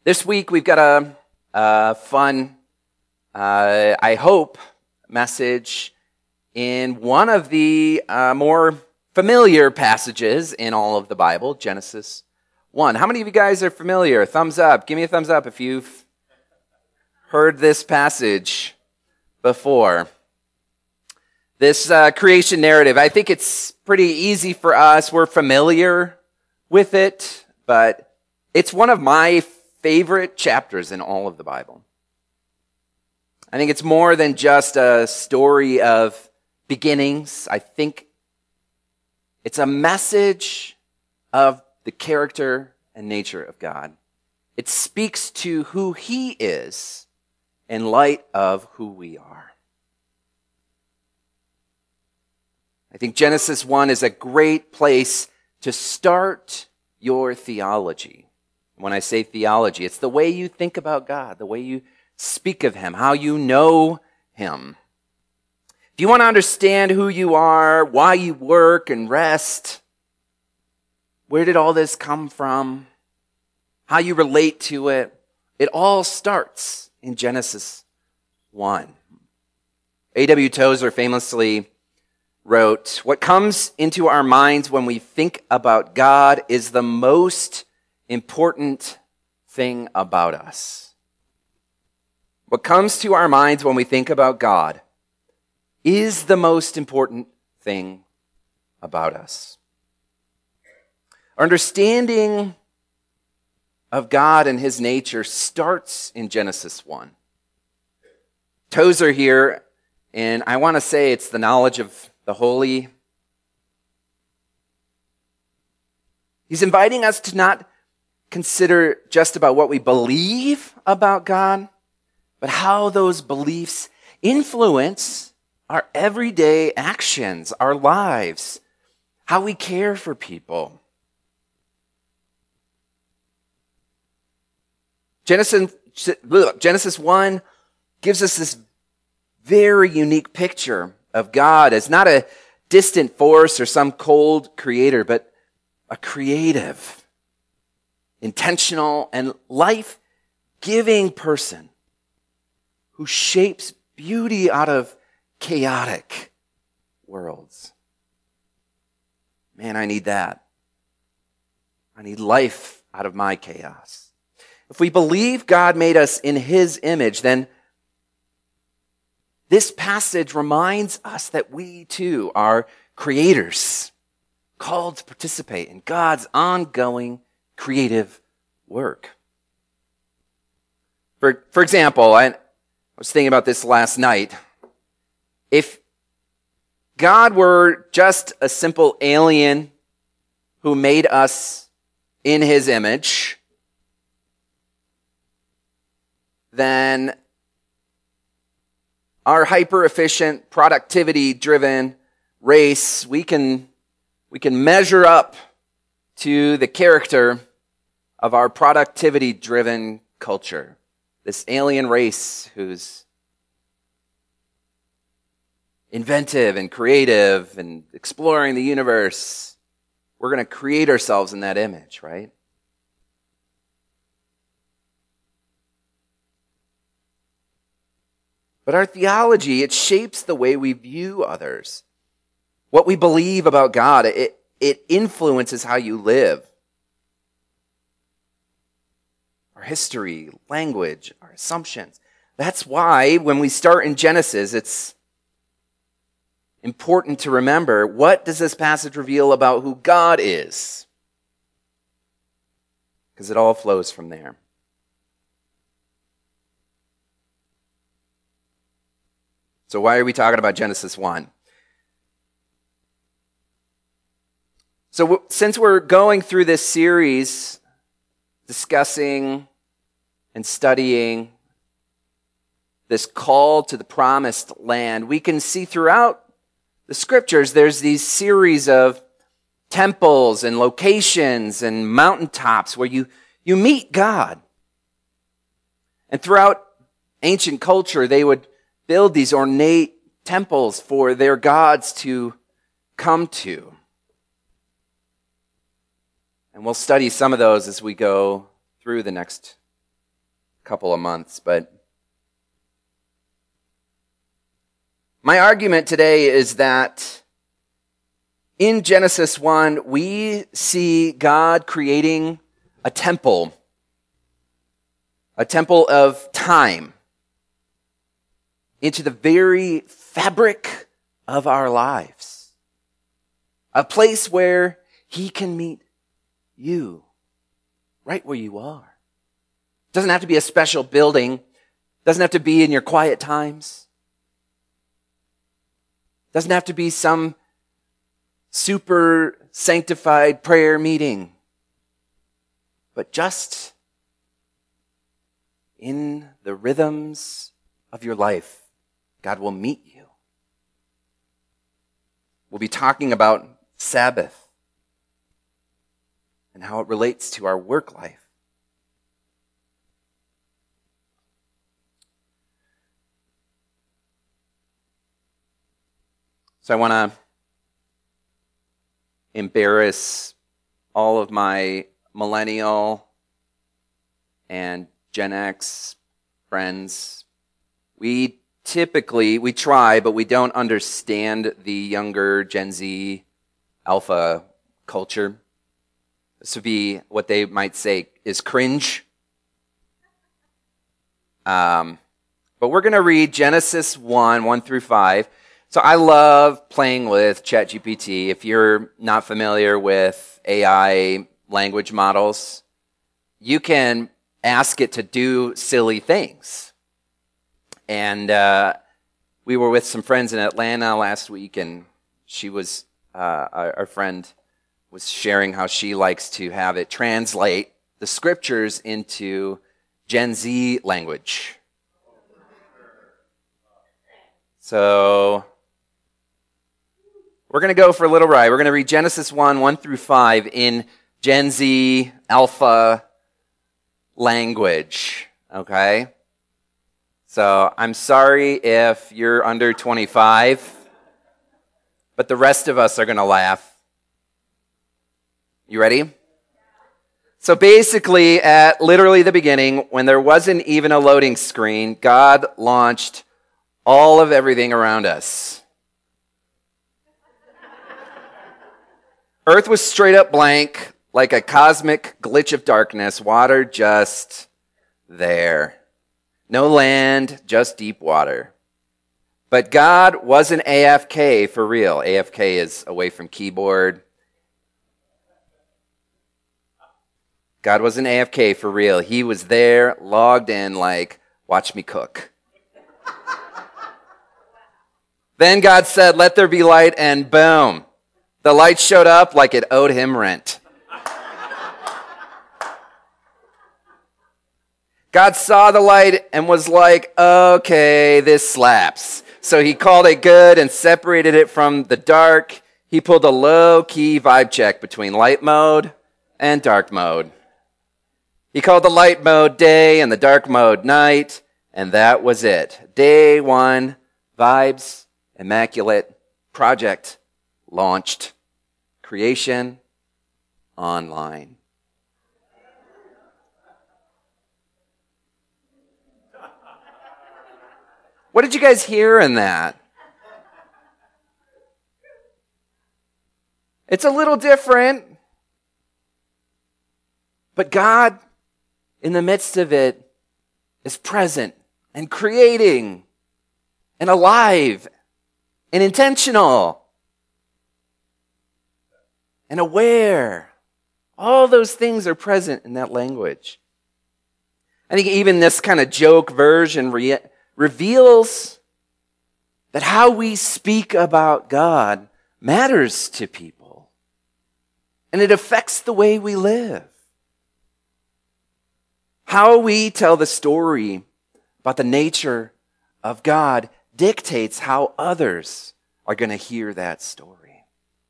This week we've got a fun, I hope, message in one of the more familiar passages in all of the Bible, Genesis 1. How many of you guys are familiar? Thumbs up. Give me a thumbs up if you've heard this passage before. This creation narrative, I think it's pretty easy for us. We're familiar with it, but it's one of my favorite chapters in all of the Bible. I think it's more than just a story of beginnings. I think it's a message of the character and nature of God. It speaks to who He is in light of who we are. I think Genesis 1 is a great place to start your theology. When I say theology, it's the way you think about God, the way you speak of Him, how you know Him. If you want to understand who you are, why you work and rest, where did all this come from, how you relate to it, it all starts in Genesis 1. A.W. Tozer famously wrote, "What comes into our minds when we think about God is the most important thing about us." What comes to our minds when we think about God is the most important thing about us. Our understanding of God and His nature starts in Genesis 1. Tozer here, and I want to say it's the knowledge of the holy. He's inviting us to not consider just about what we believe about God, but how those beliefs influence our everyday actions, our lives, how we care for people. Genesis 1 gives us this very unique picture of God as not a distant force or some cold creator, but a creative, intentional, and life-giving person who shapes beauty out of chaotic worlds. Man, I need that. I need life out of my chaos. If we believe God made us in His image, then this passage reminds us that we too are creators, called to participate in God's ongoing creative work. For example, I was thinking about this last night. If God were just a simple alien who made us in His image, then our hyper-efficient, productivity-driven race, we can measure up to the character of our productivity-driven culture. This alien race who's inventive and creative and exploring the universe. We're going to create ourselves in that image, right? But our theology, it shapes the way we view others. What we believe about God, it influences how you live. Our history, language, our assumptions. That's why when we start in Genesis, it's important to remember, what does this passage reveal about who God is? Because it all flows from there. So why are we talking about Genesis 1? So since we're going through this series, discussing and studying this call to the promised land, we can see throughout the scriptures there's these series of temples and locations and mountaintops where you meet God. And throughout ancient culture, they would build these ornate temples for their gods to come to. And we'll study some of those as we go through the next couple of months. But my argument today is that in Genesis 1, we see God creating a temple of time into the very fabric of our lives. A place where he can meet you right where you are. It doesn't have to be a special building. It doesn't have to be in your quiet times. It doesn't have to be some super sanctified prayer meeting. But just in the rhythms of your life, God will meet you. We'll be talking about Sabbath and how it relates to our work life. So I want to embarrass all of my millennial and Gen X friends. We try, but we don't understand the younger Gen Z alpha culture. This would be what they might say is cringe. But we're going to read Genesis 1 through 5. So I love playing with ChatGPT. If you're not familiar with AI language models, you can ask it to do silly things. And we were with some friends in Atlanta last week, and she was, our friend was sharing how she likes to have it translate the scriptures into Gen Z language. So we're going to go for a little ride. We're going to read Genesis 1 through 5 in Gen Z alpha language, okay? So I'm sorry if you're under 25, but the rest of us are going to laugh. You ready? So basically, at literally the beginning, when there wasn't even a loading screen, God launched all of everything around us. Earth was straight up blank, like a cosmic glitch of darkness, water just there. No land, just deep water. But God wasn't AFK for real. AFK is away from keyboard. God wasn't AFK for real. He was there, logged in, like, watch me cook. Then God said, let there be light, and boom. The light showed up like it owed him rent. God saw the light and was like, okay, this slaps. So he called it good and separated it from the dark. He pulled a low-key vibe check between light mode and dark mode. He called the light mode day and the dark mode night, and that was it. Day 1, vibes, immaculate, project launched, creation online. What did you guys hear in that? It's a little different, but God, in the midst of it, is present and creating and alive and intentional and aware. All those things are present in that language. I think even this kind of joke version reveals that how we speak about God matters to people. And it affects the way we live. How we tell the story about the nature of God dictates how others are going to hear that story.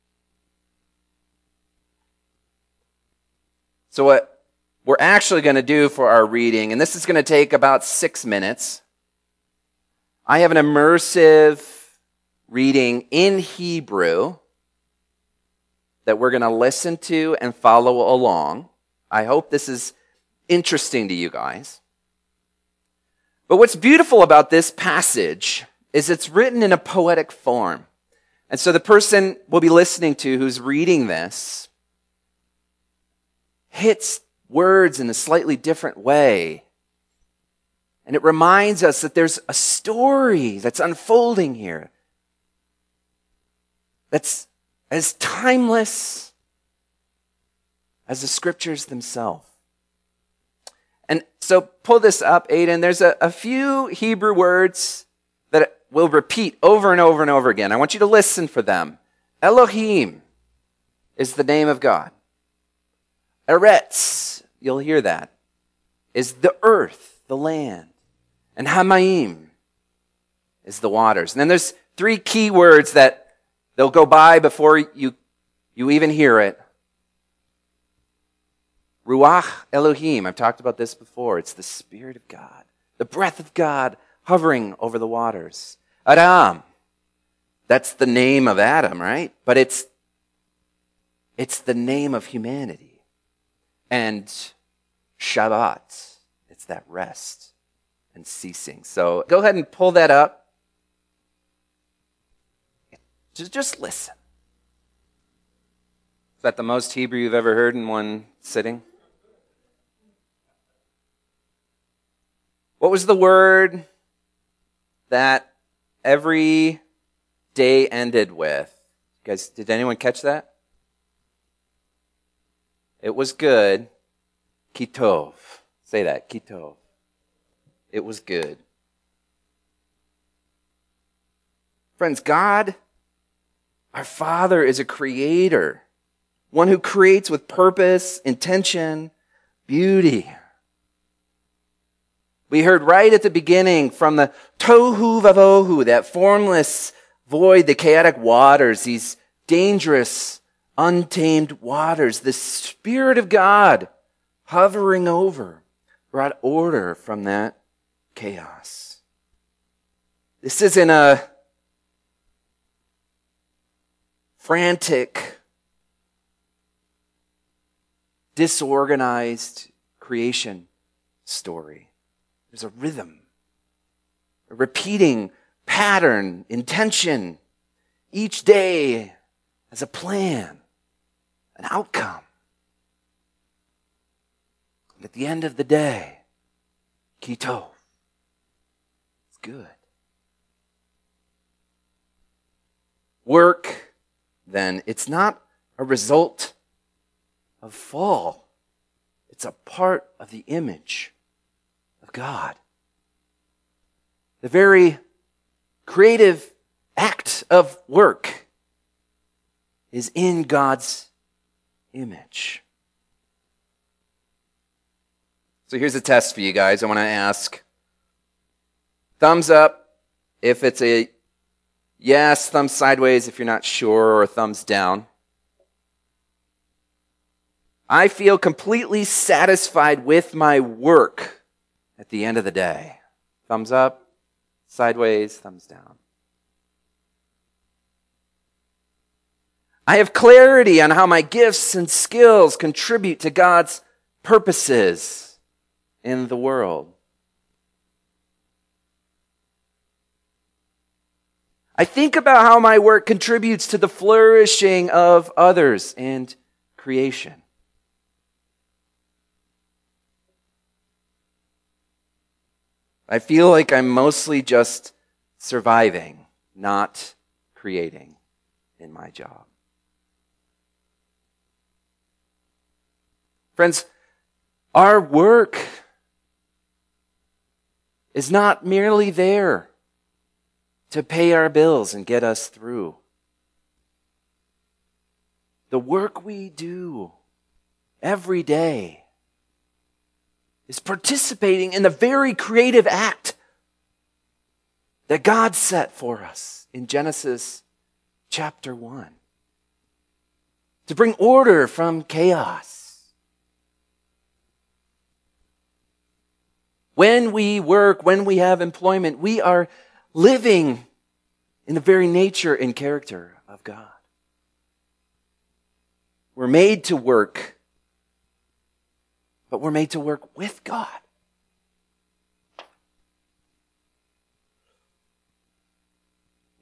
So what we're actually going to do for our reading, and this is going to take about 6 minutes. I have an immersive reading in Hebrew that we're going to listen to and follow along. I hope this is interesting to you guys. But what's beautiful about this passage is it's written in a poetic form. And so the person we'll be listening to who's reading this hits words in a slightly different way. And it reminds us that there's a story that's unfolding here that's as timeless as the scriptures themselves. And so pull this up, Aiden. There's a few Hebrew words that will repeat over and over and over again. I want you to listen for them. Elohim is the name of God. Eretz, you'll hear that, is the earth, the land. And Hamayim is the waters. And then there's three key words that they'll go by before you even hear it. Ruach Elohim, I've talked about this before. It's the Spirit of God, the breath of God hovering over the waters. Adam, that's the name of Adam, right? But it's the name of humanity. And Shabbat, it's that rest and ceasing. So go ahead and pull that up. Just listen. Is that the most Hebrew you've ever heard in one sitting? What was the word that every day ended with? Guys, did anyone catch that? It was good. Kitov. Say that, Kitov. It was good. Friends, God, our Father, is a creator. One who creates with purpose, intention, beauty. We heard right at the beginning from the tohu vavohu, that formless void, the chaotic waters, these dangerous, untamed waters. The Spirit of God hovering over brought order from that chaos. This isn't a frantic, disorganized creation story. There's a rhythm, a repeating pattern, intention. Each day has a plan, an outcome. And at the end of the day, Kitov. It's good. Work, then, it's not a result of fall. It's a part of the image of God. The very creative act of work is in God's image. So here's a test for you guys. I want to ask. Thumbs up if it's a yes, thumbs sideways if you're not sure, or thumbs down. I feel completely satisfied with my work at the end of the day. Thumbs up, sideways, thumbs down. I have clarity on how my gifts and skills contribute to God's purposes in the world. I think about how my work contributes to the flourishing of others and creation. I feel like I'm mostly just surviving, not creating in my job. Friends, our work is not merely there to pay our bills and get us through. The work we do every day is participating in the very creative act that God set for us in Genesis chapter 1. To bring order from chaos. When we work, when we have employment, we are living in the very nature and character of God. We're made to work, but we're made to work with God.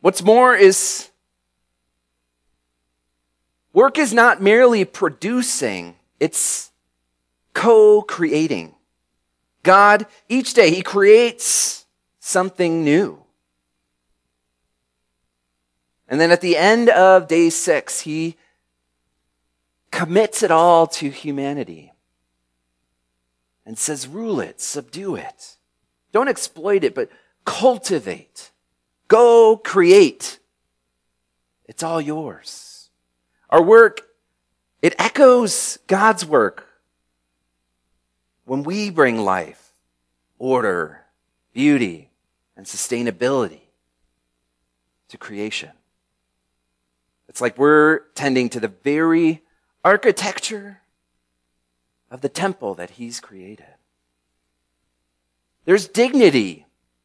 What's more is work is not merely producing, it's co-creating. God, each day, He creates something new. And then at the end of day 6, He commits it all to humanity and says, rule it, subdue it. Don't exploit it, but cultivate. Go create. It's all yours. Our work, it echoes God's work when we bring life, order, beauty, and sustainability to creation. It's like we're tending to the very architecture of the temple that He's created. There's dignity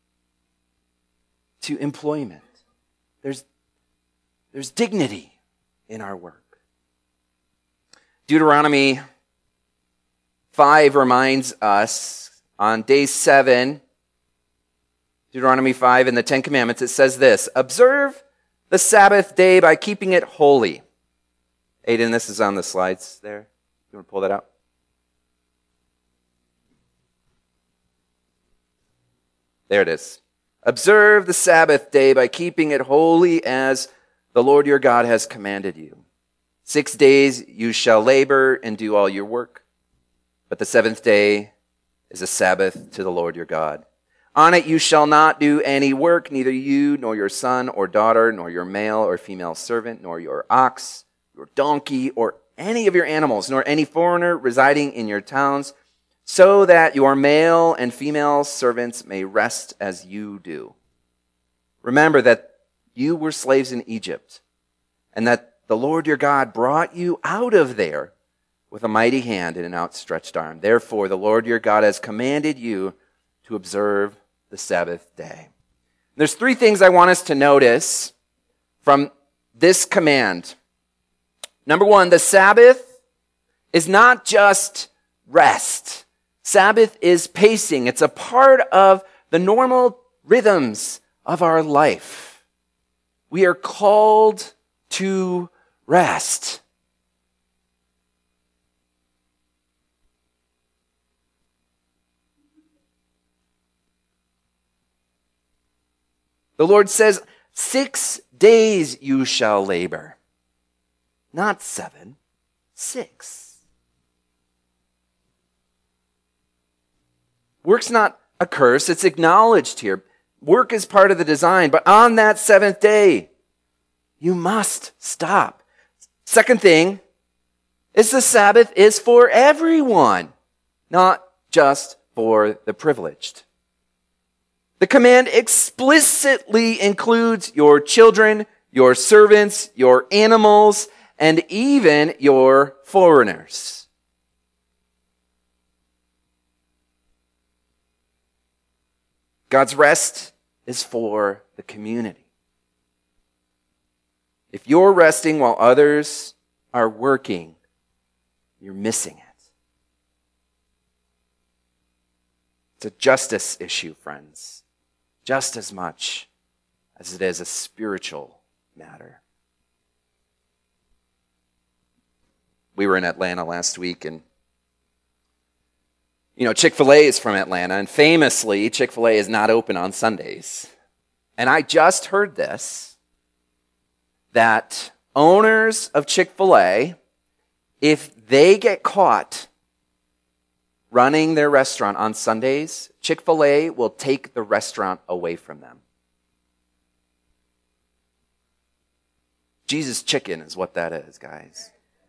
to employment. There's dignity in our work. Deuteronomy 5 reminds us on day 7, Deuteronomy 5 in the Ten Commandments, it says this, observe the Sabbath day by keeping it holy. Aiden, this is on the slides there. You want to pull that out? There it is. Observe the Sabbath day by keeping it holy as the Lord your God has commanded you. 6 days you shall labor and do all your work, but the 7th day is a Sabbath to the Lord your God. On it you shall not do any work, neither you, nor your son or daughter, nor your male or female servant, nor your ox, your donkey, or any of your animals, nor any foreigner residing in your towns, so that your male and female servants may rest as you do. Remember that you were slaves in Egypt, and that the Lord your God brought you out of there with a mighty hand and an outstretched arm. Therefore, the Lord your God has commanded you to observe the Sabbath day. There's 3 things I want us to notice from this command. Number 1, the Sabbath is not just rest. Sabbath is pacing. It's a part of the normal rhythms of our life. We are called to rest. The Lord says, 6 days you shall labor. Not 7, 6. Work's not a curse, it's acknowledged here. Work is part of the design, but on that 7th day, you must stop. Second thing is the Sabbath is for everyone, not just for the privileged. The command explicitly includes your children, your servants, your animals, and even your foreigners. God's rest is for the community. If you're resting while others are working, you're missing it. It's a justice issue, friends, just as much as it is a spiritual matter. We were in Atlanta last week, and Chick-fil-A is from Atlanta, and famously, Chick-fil-A is not open on Sundays. And I just heard this, that owners of Chick-fil-A, if they get caught running their restaurant on Sundays, Chick-fil-A will take the restaurant away from them. Jesus Chicken is what that is, guys.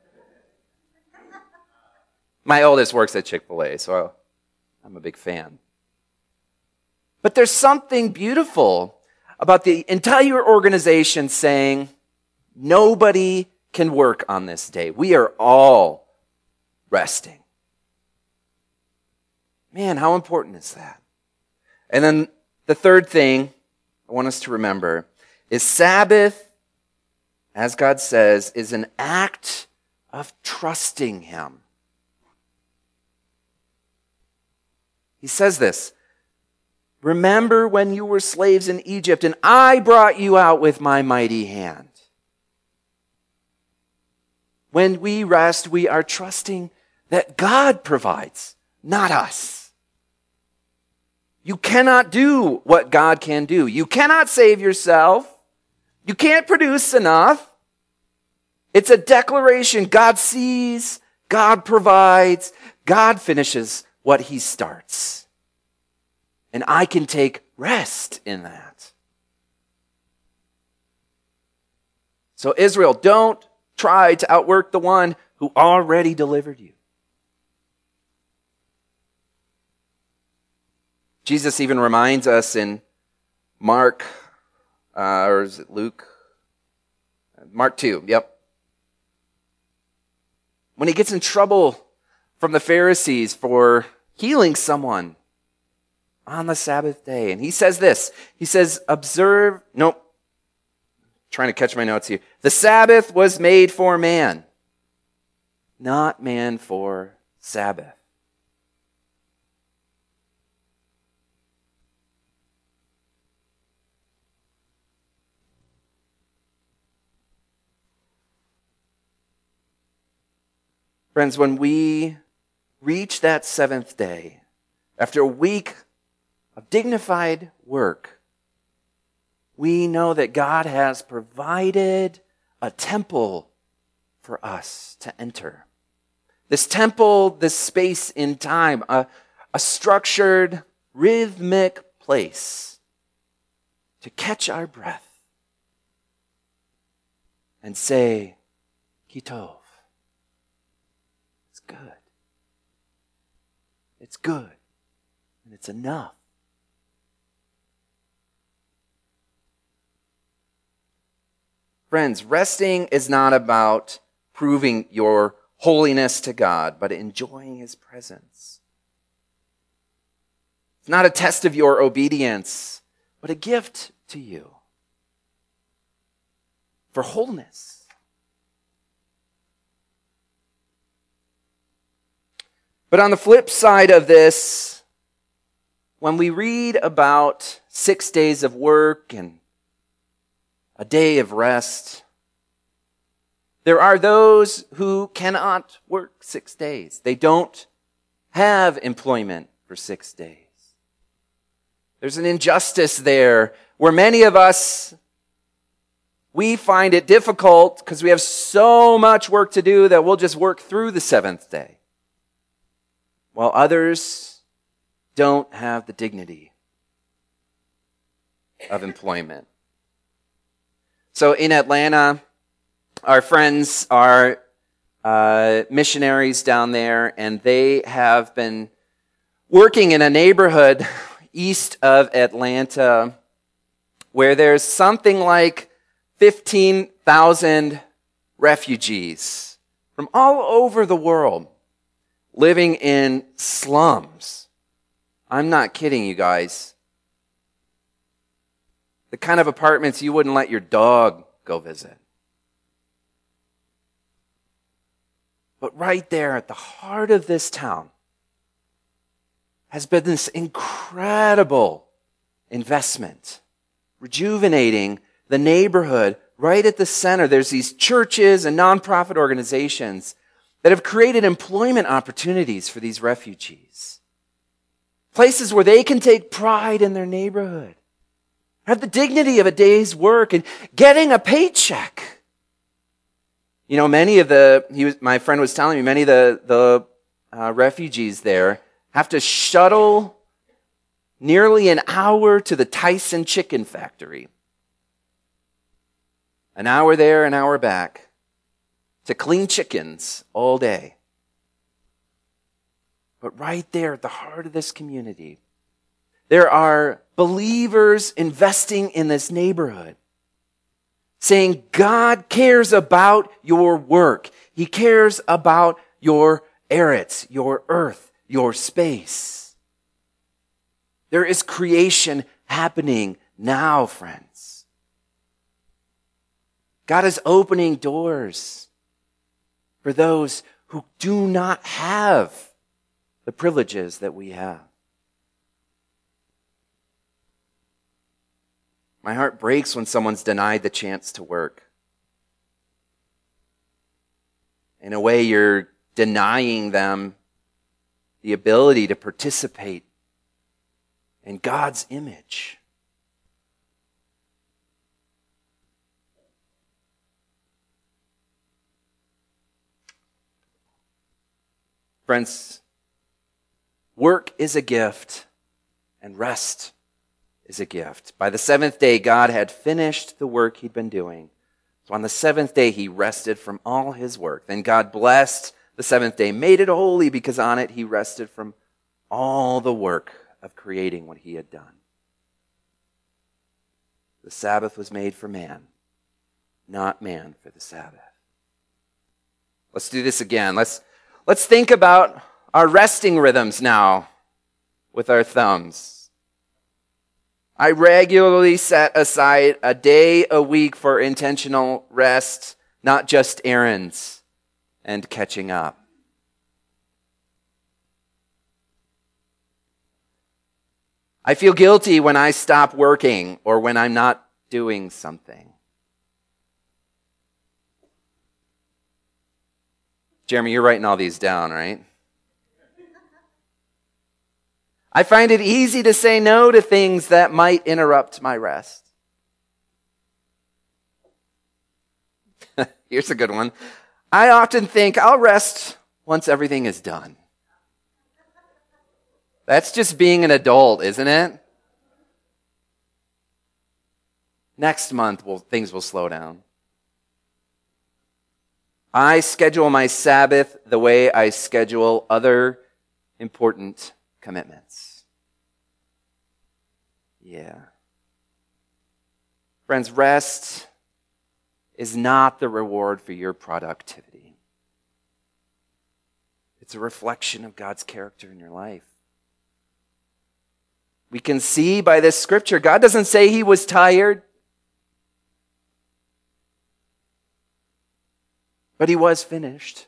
My oldest works at Chick-fil-A, so I'm a big fan. But there's something beautiful about the entire organization saying, nobody can work on this day. We are all resting. Man, how important is that? And then the third thing I want us to remember is Sabbath, as God says, is an act of trusting Him. He says this, Remember when you were slaves in Egypt, and I brought you out with my mighty hand. When we rest, we are trusting that God provides, not us. You cannot do what God can do. You cannot save yourself. You can't produce enough. It's a declaration. God sees, God provides, God finishes what he starts. And I can take rest in that. So Israel, don't try to outwork the one who already delivered you. Jesus even reminds us in Mark, or is it Luke? Mark 2, yep. When he gets in trouble from the Pharisees for healing someone on the Sabbath day. And he says this. He says, trying to catch my notes here. The Sabbath was made for man, not man for Sabbath. Friends, when we reach that seventh day, after a week of dignified work, we know that God has provided a temple for us to enter. This temple, this space in time, a structured, rhythmic place to catch our breath and say, Kitov. It's good. It's good. And it's enough. Friends, resting is not about proving your holiness to God, but enjoying his presence. It's not a test of your obedience, but a gift to you for wholeness. But on the flip side of this, when we read about 6 days of work and a day of rest, there are those who cannot work 6 days. They don't have employment for 6 days. There's an injustice there where many of us, we find it difficult because we have so much work to do that we'll just work through the seventh day, while others don't have the dignity of employment. So in Atlanta, our friends are missionaries down there, and they have been working in a neighborhood east of Atlanta where there's something like 15,000 refugees from all over the world living in slums. I'm not kidding you guys. The kind of apartments you wouldn't let your dog go visit. But right there at the heart of this town has been this incredible investment, rejuvenating the neighborhood right at the center. There's these churches and nonprofit organizations that have created employment opportunities for these refugees. Places where they can take pride in their neighborhood, have the dignity of a day's work and getting a paycheck. You know, my friend was telling me, many of the refugees there have to shuttle nearly an hour to the Tyson chicken factory. An hour there, an hour back, to clean chickens all day. But right there at the heart of this community, there are believers investing in this neighborhood, saying God cares about your work. He cares about your eretz, your earth, your space. There is creation happening now, friends. God is opening doors for those who do not have the privileges that we have. My heart breaks when someone's denied the chance to work. In a way, you're denying them the ability to participate in God's image. Friends, work is a gift and rest is a gift. By the seventh day, God had finished the work he'd been doing. So on the seventh day, he rested from all his work. Then God blessed the seventh day, made it holy because on it he rested from all the work of creating what he had done. The Sabbath was made for man, not man for the Sabbath. Let's do this again. Let's think about our resting rhythms now with our thumbs. I regularly set aside a day a week for intentional rest, not just errands and catching up. I feel guilty when I stop working or when I'm not doing something. Jeremy, you're writing all these down, right? I find it easy to say no to things that might interrupt my rest. Here's a good one. I often think I'll rest once everything is done. That's just being an adult, isn't it? Next month, things will slow down. I schedule my Sabbath the way I schedule other important commitments. Yeah. Friends, rest is not the reward for your productivity. It's a reflection of God's character in your life. We can see by this scripture, God doesn't say he was tired, but he was finished.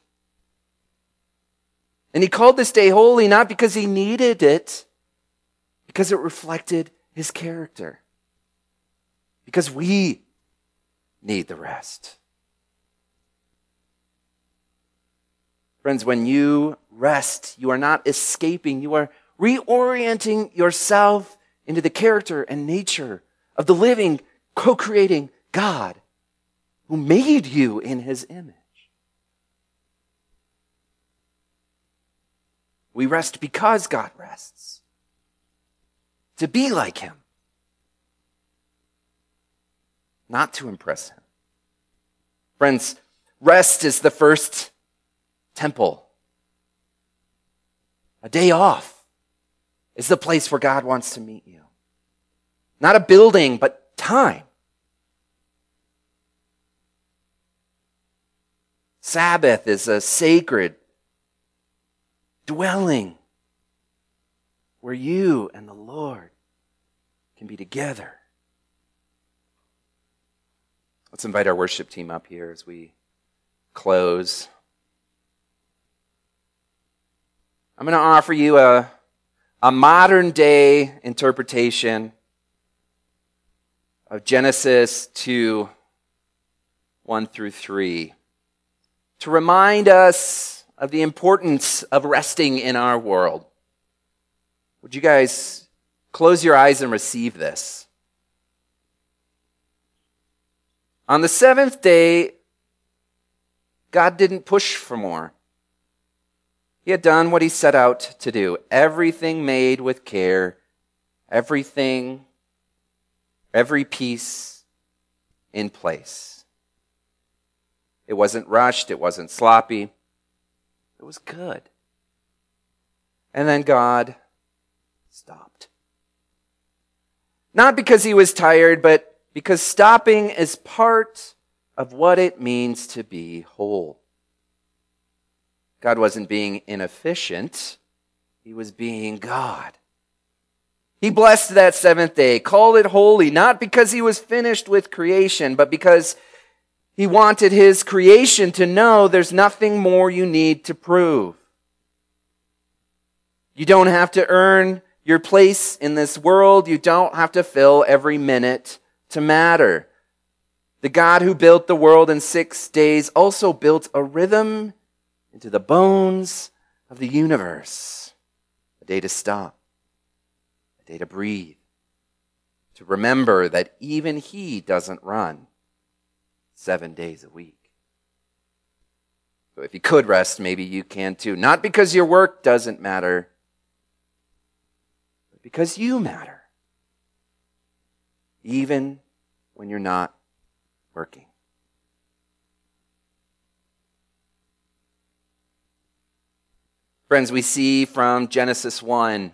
And he called this day holy not because he needed it, because it reflected his character. Because we need the rest. Friends, when you rest, you are not escaping, you are reorienting yourself into the character and nature of the living, co-creating God who made you in his image. We rest because God rests. To be like him. Not to impress him. Friends, rest is the first temple. A day off is the place where God wants to meet you. Not a building, but time. Sabbath is a sacred dwelling where you and the Lord can be together. Let's invite our worship team up here as we close. I'm going to offer you a modern day interpretation of Genesis 2, 1 through 3, to remind us of the importance of resting in our world. Would you guys close your eyes and receive this? On the seventh day, God didn't push for more. He had done what he set out to do. Everything made with care, every piece in place. It wasn't rushed, it wasn't sloppy. It was good. And then God stopped. Not because he was tired, but because stopping is part of what it means to be whole. God wasn't being inefficient. He was being God. He blessed that seventh day, called it holy, not because he was finished with creation, but because he wanted his creation to know there's nothing more you need to prove. You don't have to earn your place in this world. You don't have to fill every minute to matter. The God who built the world in 6 days also built a rhythm into the bones of the universe. A day to stop, a day to breathe, to remember that even He doesn't run 7 days a week. So if you could rest, maybe you can too. Not because your work doesn't matter, but because you matter. Even when you're not working. Friends, we see from Genesis 1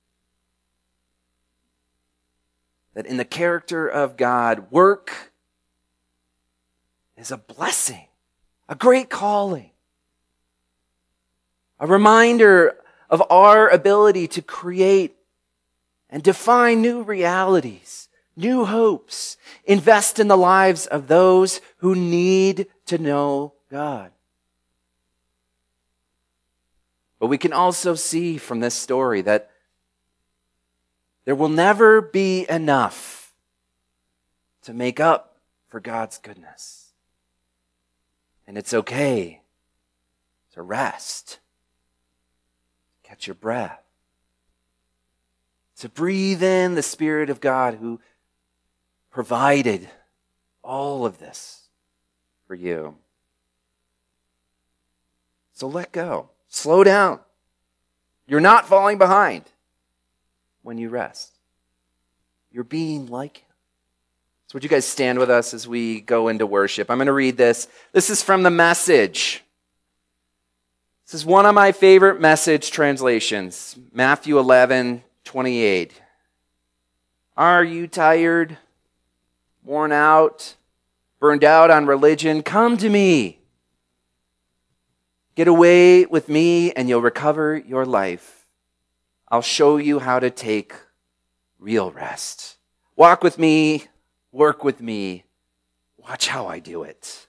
that in the character of God, work is a blessing, a great calling, a reminder of our ability to create and define new realities, new hopes, invest in the lives of those who need to know God. But we can also see from this story that there will never be enough to make up for God's goodness. And it's okay to rest, catch your breath, to breathe in the Spirit of God who provided all of this for you. So let go. Slow down. You're not falling behind when you rest. You're being like Him. So would you guys stand with us as we go into worship? I'm going to read this. This is from the Message. This is one of my favorite Message translations. Matthew 11:28. Are you tired, worn out, burned out on religion? Come to me. Get away with me and you'll recover your life. I'll show you how to take real rest. Walk with me, work with me. Watch how I do it.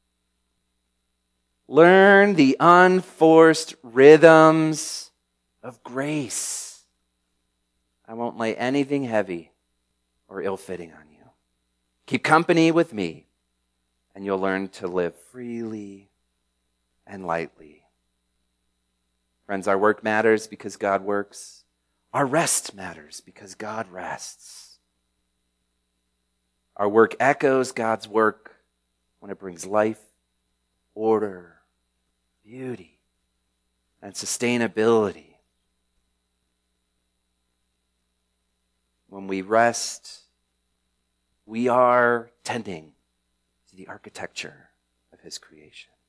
Learn the unforced rhythms of grace. I won't lay anything heavy or ill-fitting on you. Keep company with me, and you'll learn to live freely and lightly. Friends, our work matters because God works. Our rest matters because God rests. Our work echoes God's work when it brings life, order, beauty, and sustainability. When we rest, we are tending to the architecture of His creation.